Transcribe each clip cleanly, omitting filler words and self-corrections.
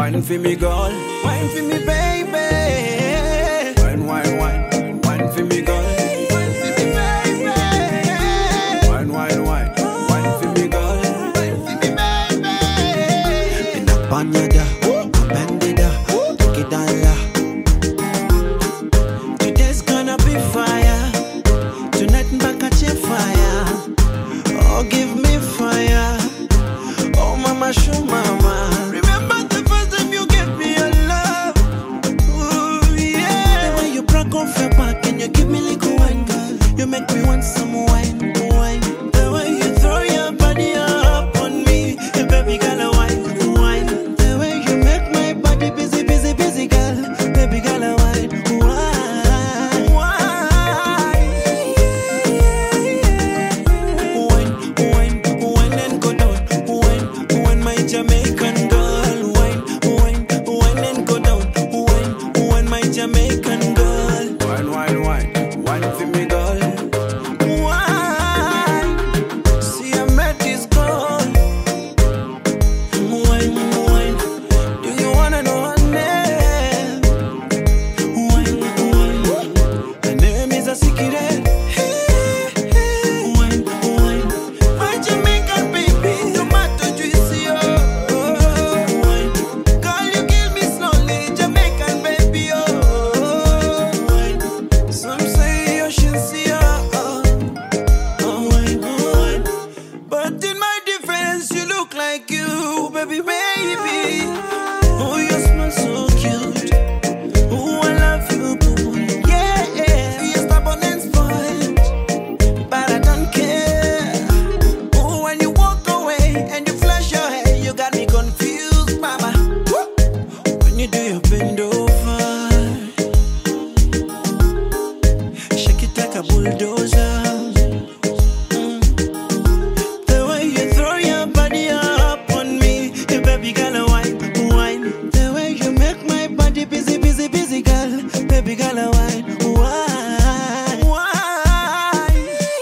Wine for me, girl. Wine for me, baby. Wine, wine, wine. Wine for me, girl. Wine for me, baby. Wine, wine, wine. Wine for me, girl. Wine for me, baby. In a panyada, bandida, take it down la. Today's gonna be fire. Tonight back at your fire. Oh, give me fire. Oh, mama, show mama. Remember the first time you gave me your love. Ooh, yeah. The way you broke off your back and you give me little wine, girl. You make me want some wine, wine. The way you throw your body up on me, hey, baby girl, wine, wine. The way you make my body busy, busy, busy, girl. Baby girl, wine, wine, wine. Wine, wine, wine and go down. Wine, wine, my Jamaican girl. Wine, wine, wine and go down. Wine, wine, my Jamaican girl. Wine, wine, wine, wine for me, girl. Wine. See, I met this girl. Wine, wine. Do you wanna know her name? Wine, wine. Her name is a secret. Wine, wine. My Jamaican baby, tomato juicy, oh. Wine. Girl, you kill me slowly, Jamaican baby, oh. Wine. Some say you should see, oh. Wine, wine. But in my defense, you look like you, baby, baby. Oh, you smell so cute. Oh, I love you, boo. Yeah, you're stubborn and spoiled, but I don't care. Oh, when you walk away and you flash your hair, you got me confused, mama. When you do your bend over, shake it like a bulldozer. The way you throw your body up on me, hey, baby girl, wine, wine. The way you make my body busy, busy, busy, girl. Baby girl, wine, wine, wine.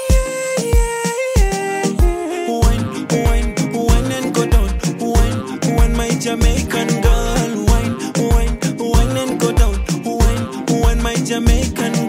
Wine, wine, wine and go down. Wine, wine, my Jamaican girl. Wine, wine, wine and go down. Wine, wine, my Jamaican